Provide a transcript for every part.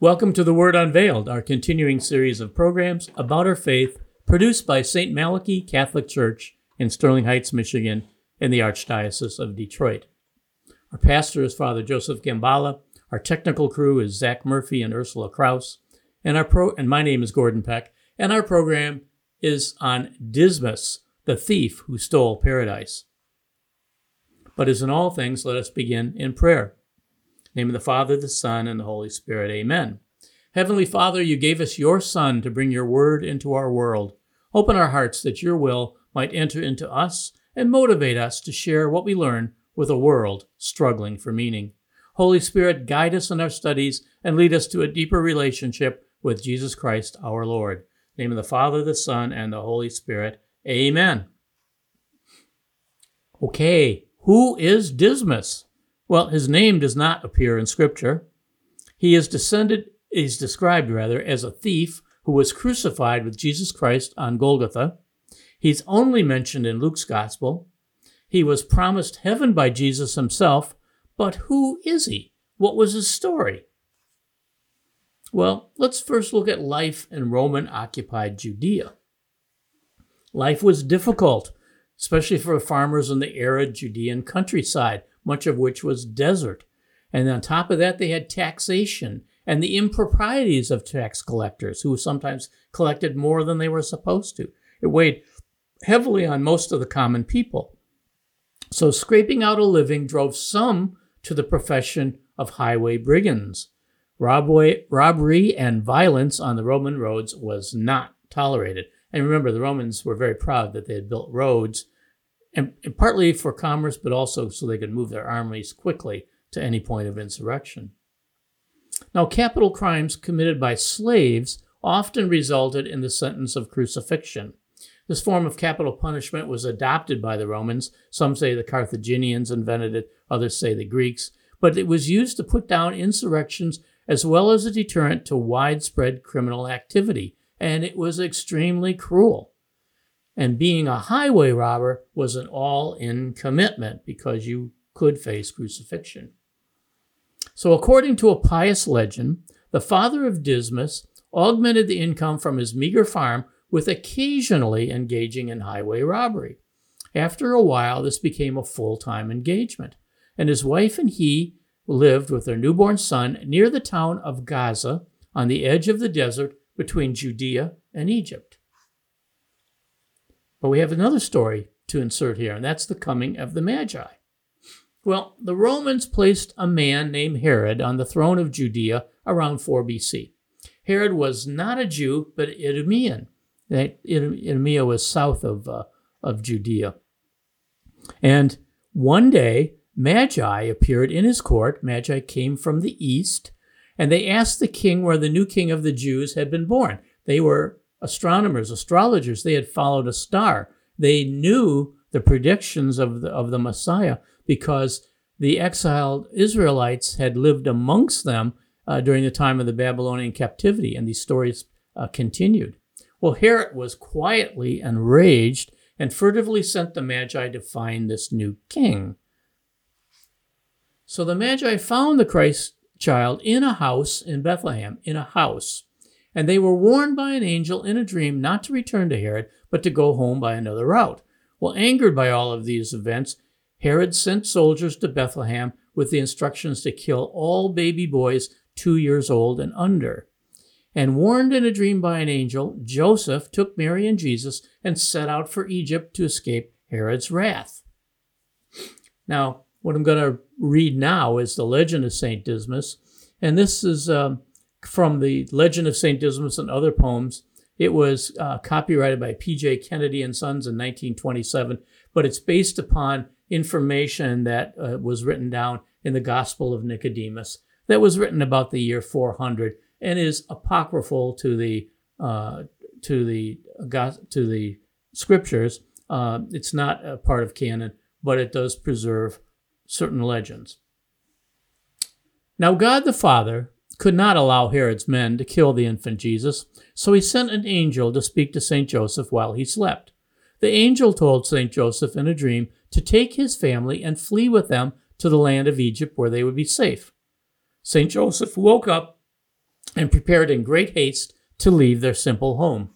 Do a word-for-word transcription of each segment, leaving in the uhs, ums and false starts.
Welcome to The Word Unveiled, our continuing series of programs about our faith, produced by Saint Malachy Catholic Church in Sterling Heights, Michigan, in the Archdiocese of Detroit. Our pastor is Father Joseph Gambala. Our technical crew is Zach Murphy and Ursula Kraus. And our pro and my name is Gordon Peck. And our program is on Dismas, the thief who stole paradise. But as in all things, let us begin in prayer. In the name of the Father, the Son, and the Holy Spirit. Amen. Heavenly Father, you gave us your Son to bring your word into our world. Open our hearts that your will might enter into us and motivate us to share what we learn with a world struggling for meaning. Holy Spirit, guide us in our studies and lead us to a deeper relationship with Jesus Christ our Lord. In the name of the Father, the Son, and the Holy Spirit. Amen. Okay, who is Dismas? Well, his name does not appear in Scripture. He is descended, is described rather, as a thief who was crucified with Jesus Christ on Golgotha. He's only mentioned in Luke's Gospel. He was promised heaven by Jesus himself, but who is he? What was his story? Well, let's first look at life in Roman-occupied Judea. Life was difficult, especially for farmers in the arid Judean countryside, much of which was desert. And on top of that, they had taxation and the improprieties of tax collectors, who sometimes collected more than they were supposed to. It weighed heavily on most of the common people. So scraping out a living drove some to the profession of highway brigands. Robbery, robbery and violence on the Roman roads was not tolerated. And remember, the Romans were very proud that they had built roads, and, and partly for commerce, but also so they could move their armies quickly to any point of insurrection. Now, capital crimes committed by slaves often resulted in the sentence of crucifixion. This form of capital punishment was adopted by the Romans. Some say the Carthaginians invented it, others say the Greeks, but it was used to put down insurrections as well as a deterrent to widespread criminal activity, and it was extremely cruel. And being a highway robber was an all-in commitment because you could face crucifixion. So according to a pious legend, the father of Dismas augmented the income from his meager farm with occasionally engaging in highway robbery. After a while, this became a full-time engagement, and his wife and he lived with their newborn son near the town of Gaza on the edge of the desert between Judea and Egypt. But we have another story to insert here, and that's the coming of the Magi. Well, the Romans placed a man named Herod on the throne of Judea around four B C. Herod was not a Jew, but Idumean. Idumea was south of, uh, of Judea. And one day, Magi appeared in his court. Magi came from the east, and they asked the king where the new king of the Jews had been born. They were astronomers, astrologers. They had followed a star. They knew the predictions of the, of the Messiah because the exiled Israelites had lived amongst them uh, during the time of the Babylonian captivity, and these stories uh, continued. Well, Herod was quietly enraged and furtively sent the Magi to find this new king. So the Magi found the Christ child in a house in Bethlehem, in a house. And they were warned by an angel in a dream not to return to Herod, but to go home by another route. Well, angered by all of these events, Herod sent soldiers to Bethlehem with the instructions to kill all baby boys two years old and under. And warned in a dream by an angel, Joseph took Mary and Jesus and set out for Egypt to escape Herod's wrath. Now, what I'm going to read now is the legend of Saint Dismas, and this is um, from the Legend of Saint Dismas and Other Poems. It was uh, copyrighted by P J Kennedy and Sons in nineteen twenty-seven, but it's based upon information that uh, was written down in the Gospel of Nicodemus that was written about the year four hundred and is apocryphal to the uh, to the to the scriptures. Uh, it's not a part of canon, but it does preserve certain legends. Now, God the Father could not allow Herod's men to kill the infant Jesus, so he sent an angel to speak to Saint Joseph while he slept. The angel told Saint Joseph in a dream to take his family and flee with them to the land of Egypt where they would be safe. Saint Joseph woke up and prepared in great haste to leave their simple home.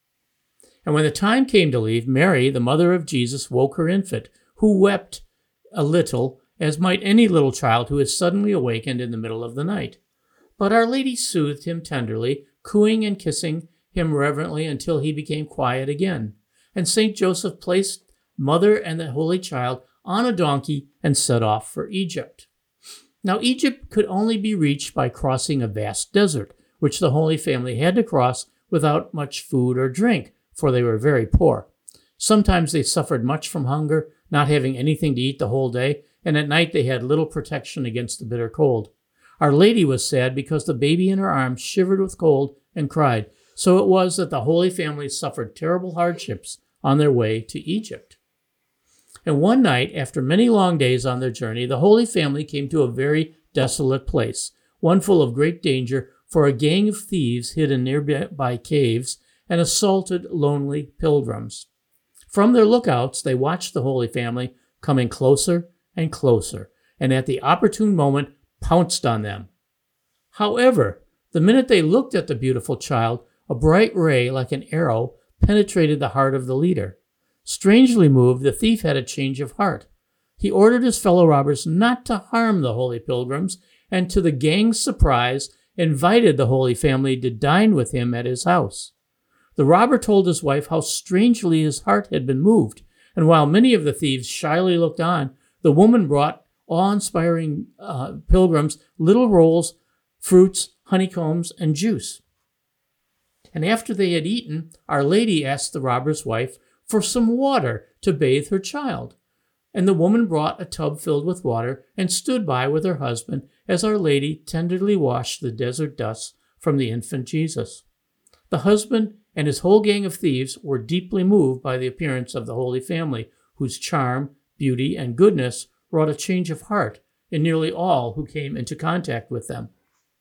And when the time came to leave, Mary, the mother of Jesus, woke her infant, who wept a little, as might any little child who is suddenly awakened in the middle of the night. But Our Lady soothed him tenderly, cooing and kissing him reverently until he became quiet again. And Saint Joseph placed mother and the Holy Child on a donkey and set off for Egypt. Now, Egypt could only be reached by crossing a vast desert, which the Holy Family had to cross without much food or drink, for they were very poor. Sometimes they suffered much from hunger, not having anything to eat the whole day, and at night they had little protection against the bitter cold. Our Lady was sad because the baby in her arms shivered with cold and cried. So it was that the Holy Family suffered terrible hardships on their way to Egypt. And one night, after many long days on their journey, the Holy Family came to a very desolate place, one full of great danger, for a gang of thieves hid in nearby caves and assaulted lonely pilgrims. From their lookouts, they watched the Holy Family coming closer and closer, and at the opportune moment pounced on them. However, the minute they looked at the beautiful child, a bright ray like an arrow penetrated the heart of the leader. Strangely moved, the thief had a change of heart. He ordered his fellow robbers not to harm the holy pilgrims, and to the gang's surprise, invited the Holy Family to dine with him at his house. The robber told his wife how strangely his heart had been moved, and while many of the thieves shyly looked on, the woman brought awe-inspiring uh, pilgrims little rolls, fruits, honeycombs, and juice. And after they had eaten, Our Lady asked the robber's wife for some water to bathe her child. And the woman brought a tub filled with water and stood by with her husband as Our Lady tenderly washed the desert dust from the infant Jesus. The husband and his whole gang of thieves were deeply moved by the appearance of the Holy Family, whose charm, beauty, and goodness wrought a change of heart in nearly all who came into contact with them.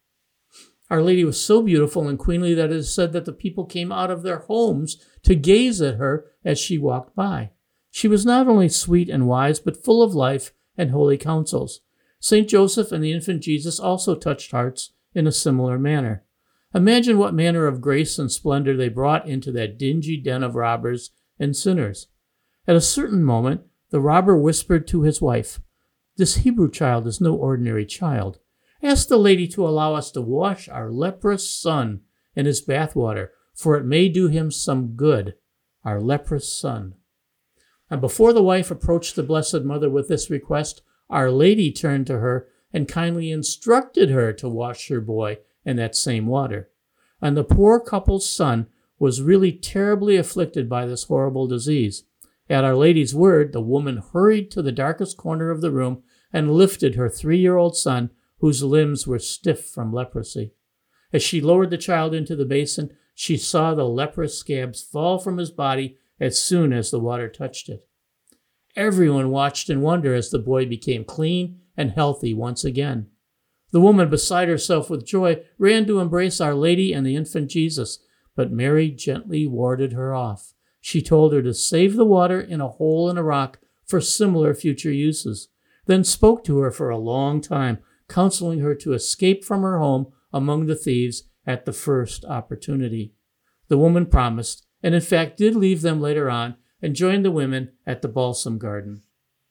Our Lady was so beautiful and queenly that it is said that the people came out of their homes to gaze at her as she walked by. She was not only sweet and wise, but full of life and holy counsels. Saint Joseph and the infant Jesus also touched hearts in a similar manner. Imagine what manner of grace and splendor they brought into that dingy den of robbers and sinners. At a certain moment, the robber whispered to his wife, "This Hebrew child is no ordinary child. Ask the lady to allow us to wash our leprous son in his bathwater, for it may do him some good, our leprous son." And before the wife approached the Blessed Mother with this request, Our Lady turned to her and kindly instructed her to wash her boy in that same water. And the poor couple's son was really terribly afflicted by this horrible disease. At Our Lady's word, the woman hurried to the darkest corner of the room and lifted her three-year-old son, whose limbs were stiff from leprosy. As she lowered the child into the basin, she saw the leprous scabs fall from his body as soon as the water touched it. Everyone watched in wonder as the boy became clean and healthy once again. The woman, beside herself with joy, ran to embrace Our Lady and the infant Jesus, but Mary gently warded her off. She told her to save the water in a hole in a rock for similar future uses, then spoke to her for a long time, counseling her to escape from her home among the thieves at the first opportunity. The woman promised, and in fact did leave them later on and joined the women at the balsam garden.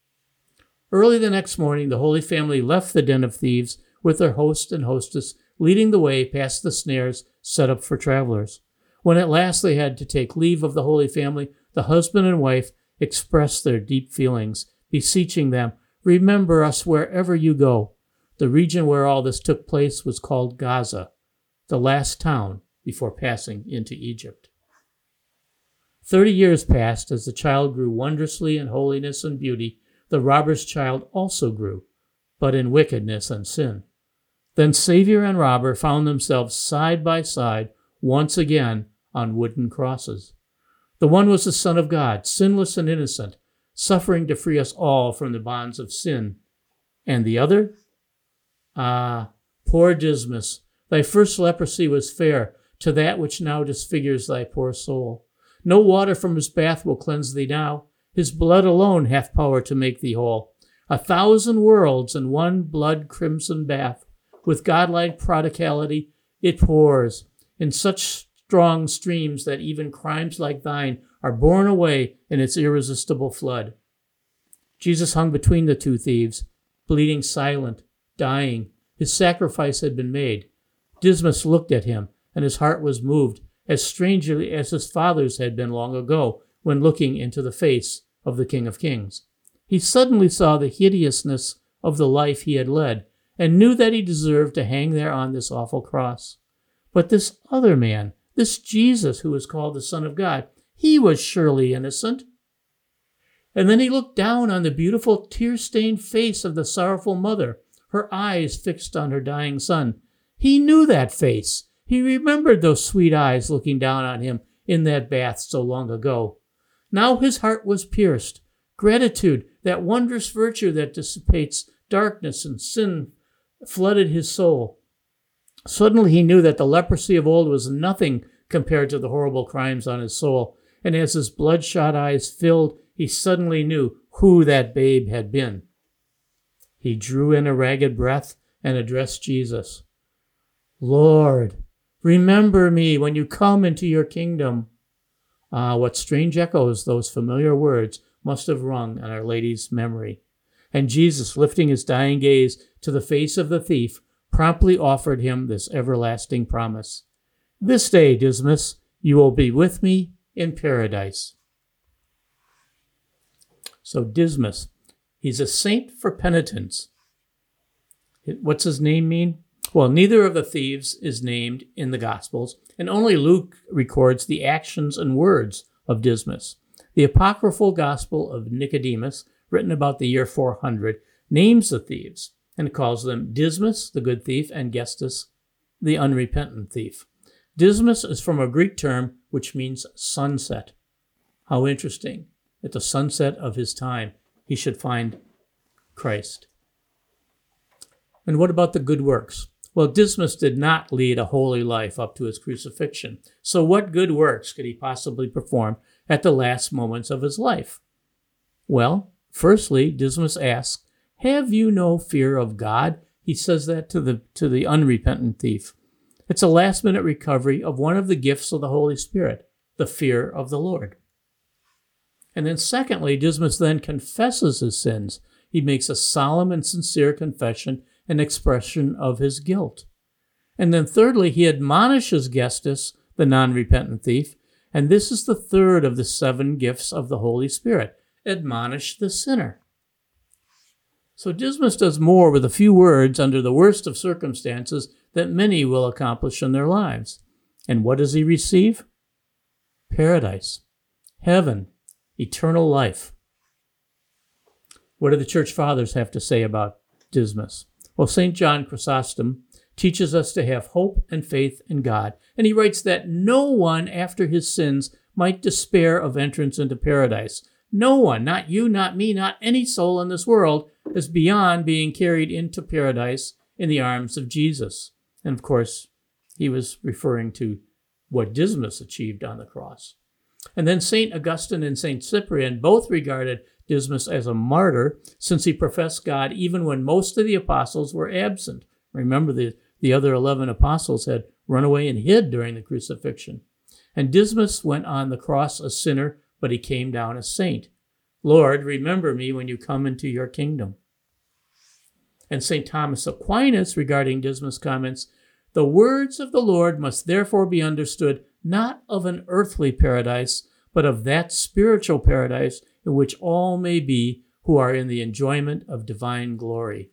Early the next morning, the Holy Family left the den of thieves with their host and hostess, leading the way past the snares set up for travelers. When at last they had to take leave of the Holy Family, the husband and wife expressed their deep feelings, beseeching them, "Remember us wherever you go." The region where all this took place was called Gaza, the last town before passing into Egypt. Thirty years passed. As the child grew wondrously in holiness and beauty, the robber's child also grew, but in wickedness and sin. Then Savior and robber found themselves side by side once again on wooden crosses. The one was the Son of God, sinless and innocent, suffering to free us all from the bonds of sin. And the other? Ah, poor Dismas, thy first leprosy was fair to that which now disfigures thy poor soul. No water from his bath will cleanse thee now. His blood alone hath power to make thee whole. A thousand worlds in one blood-crimson bath, with godlike prodigality, It pours in such strong streams that even crimes like thine are borne away in its irresistible flood. Jesus hung between the two thieves, bleeding silent, dying. His sacrifice had been made. Dismas looked at him, and his heart was moved, as strangely as his father's had been long ago, when looking into the face of the King of Kings. He suddenly saw the hideousness of the life he had led, and knew that he deserved to hang there on this awful cross. But this other man, this Jesus who was called the Son of God, he was surely innocent. And then he looked down on the beautiful tear-stained face of the sorrowful mother, her eyes fixed on her dying son. He knew that face. He remembered those sweet eyes looking down on him in that bath so long ago. Now his heart was pierced. Gratitude, that wondrous virtue that dissipates darkness and sin, flooded his soul. Suddenly he knew that the leprosy of old was nothing compared to the horrible crimes on his soul, and as his bloodshot eyes filled, he suddenly knew who that babe had been. He drew in a ragged breath and addressed Jesus. Lord, remember me when you come into your kingdom. Ah, what strange echoes those familiar words must have rung on Our Lady's memory. And Jesus, lifting his dying gaze to the face of the thief, promptly offered him this everlasting promise. This day, Dismas, you will be with me in paradise. So Dismas, he's a saint for penitence. What's his name mean? Well, neither of the thieves is named in the Gospels, and only Luke records the actions and words of Dismas. The apocryphal Gospel of Nicodemus, written about the year four hundred, names the thieves and calls them Dismas, the good thief, and Gestas, the unrepentant thief. Dismas is from a Greek term which means sunset. How interesting. At the sunset of his time, he should find Christ. And what about the good works? Well, Dismas did not lead a holy life up to his crucifixion. So what good works could he possibly perform at the last moments of his life? Well, firstly, Dismas asks, have you no fear of God? He says that to the, to the unrepentant thief. It's a last-minute recovery of one of the gifts of the Holy Spirit, the fear of the Lord. And then secondly, Dismas then confesses his sins. He makes a solemn and sincere confession and expression of his guilt. And then thirdly, he admonishes Gestas, the non-repentant thief, and this is the third of the seven gifts of the Holy Spirit, admonish the sinner. So Dismas does more with a few words under the worst of circumstances that many will accomplish in their lives. And what does he receive? Paradise, heaven, eternal life. What do the church fathers have to say about Dismas? Well, Saint John Chrysostom teaches us to have hope and faith in God, and he writes that no one after his sins might despair of entrance into paradise. No one, not you, not me, not any soul in this world, is beyond being carried into paradise in the arms of Jesus. And of course, he was referring to what Dismas achieved on the cross. And then Saint Augustine and Saint Cyprian both regarded Dismas as a martyr, since he professed God even when most of the apostles were absent. Remember, the, the other eleven apostles had run away and hid during the crucifixion. And Dismas went on the cross a sinner, but he came down a saint. Lord, remember me when you come into your kingdom. And Saint Thomas Aquinas, regarding Dismas, comments, the words of the Lord must therefore be understood not of an earthly paradise, but of that spiritual paradise in which all may be who are in the enjoyment of divine glory.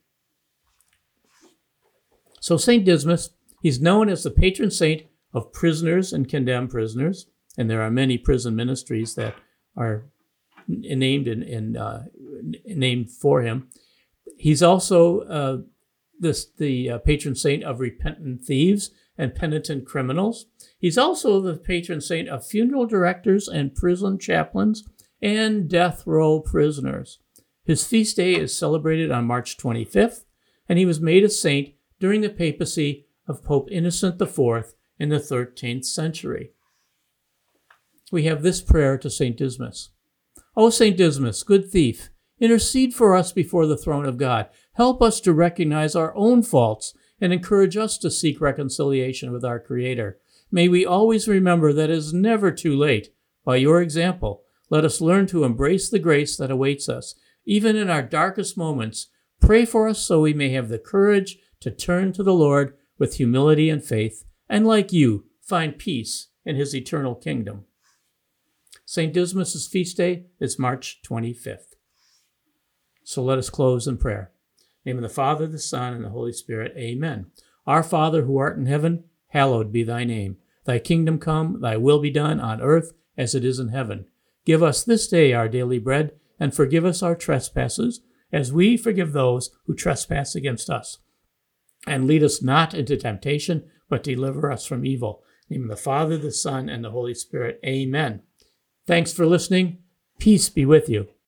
So Saint Dismas, he's known as the patron saint of prisoners and condemned prisoners, and there are many prison ministries that are named in, in, uh, named for him. He's also uh, this, the uh, patron saint of repentant thieves and penitent criminals. He's also the patron saint of funeral directors and prison chaplains and death row prisoners. His feast day is celebrated on March twenty-fifth, and he was made a saint during the papacy of Pope Innocent the Fourth in the thirteenth century. We have this prayer to Saint Dismas. O Saint Dismas, good thief, intercede for us before the throne of God. Help us to recognize our own faults and encourage us to seek reconciliation with our Creator. May we always remember that it is never too late. By your example, let us learn to embrace the grace that awaits us. Even in our darkest moments, pray for us so we may have the courage to turn to the Lord with humility and faith, and like you, find peace in his eternal kingdom. Saint Dismas' feast day is March twenty-fifth. So let us close in prayer. In the name of the Father, the Son, and the Holy Spirit. Amen. Our Father who art in heaven, hallowed be thy name. Thy kingdom come, thy will be done on earth as it is in heaven. Give us this day our daily bread, and forgive us our trespasses, as we forgive those who trespass against us. And lead us not into temptation, but deliver us from evil. In the name of the Father, the Son, and the Holy Spirit. Amen. Thanks for listening. Peace be with you.